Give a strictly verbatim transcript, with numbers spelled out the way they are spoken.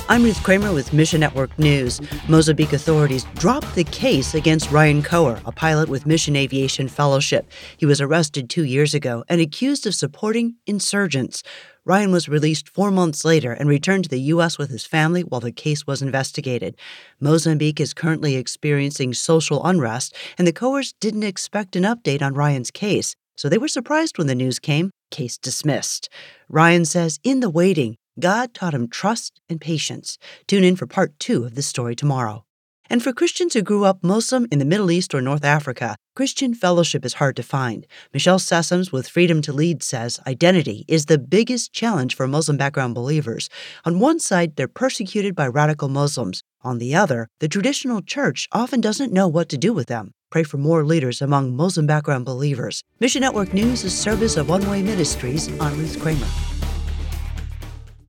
I'm Ruth Kramer with Mission Network News. Mozambique authorities dropped the case against Ryan Coher, a pilot with Mission Aviation Fellowship. He was arrested two years ago and accused of supporting insurgents. Ryan was released four months later and returned to the U S with his family while the case was investigated. Mozambique is currently experiencing social unrest, and the Cohers didn't expect an update on Ryan's case, so they were surprised when the news came. Case dismissed. Ryan says in the waiting, God taught him trust and patience. Tune in for part two of this story tomorrow. And for Christians who grew up Muslim in the Middle East or North Africa, Christian fellowship is hard to find. Michelle Sessoms with Freedom to Lead says identity is the biggest challenge for Muslim background believers. On one side, they're persecuted by radical Muslims. On the other, the traditional church often doesn't know what to do with them. Pray for more leaders among Muslim background believers. Mission Network News is service of One Way Ministries. I'm Ruth Kramer.